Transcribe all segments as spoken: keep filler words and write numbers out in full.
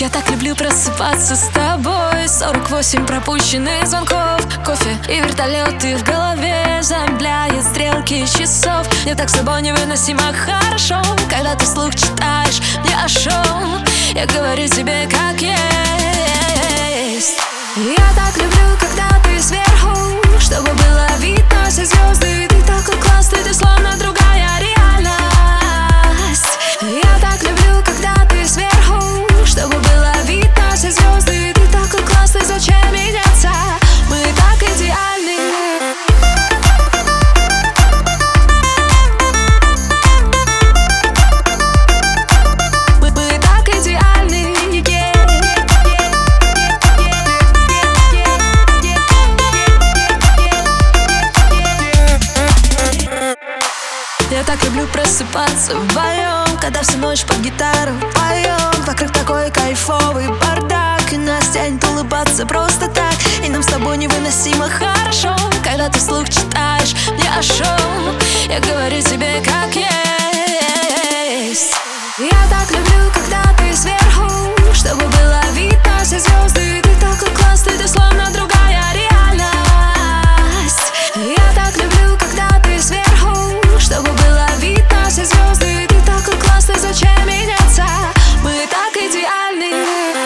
Я так люблю просыпаться с тобой. Сорок восемь пропущенных звонков, кофе и вертолеты в голове замедляют стрелки часов. Мне так с тобой невыносимо хорошо, когда ты вслух читаешь мне о шоу. Я говорю тебе как есть. Я так люблю, когда ты сверху, чтобы было видно все звезды. Ты такой классный, ты словно другая реальность. Я так люблю, когда ты сверху, чтобы было видно все звезды. Ты такой классный, зачем меняться? Мы так идеальны. Мы, мы так идеальны. Я так люблю просыпаться вдвоем, когда всю ночь под гитару поем. Вокруг такой кайфовый бардак, и нас тянет улыбаться просто так. И нам с тобой невыносимо хорошо, когда ты вслух читаешь мне о шоу. Я говорю тебе как есть. Я так люблю, когда ты сверху, чтобы было видно все звезды. Ты такой классный, ты словно другая реальность. Я так люблю, когда ты сверху, чтобы было видно все звезды. Ты такой классный, зачем меняться? Мы так идеальны.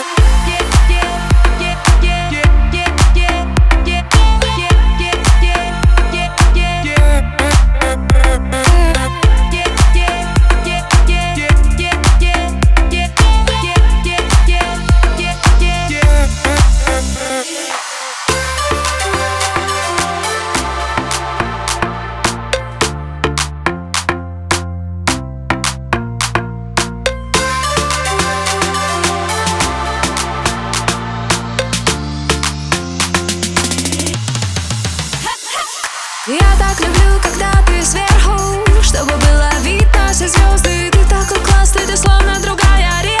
Я так люблю, когда ты сверху, чтобы было видно все звезды. Ты такой классный, ты словно другая реальность.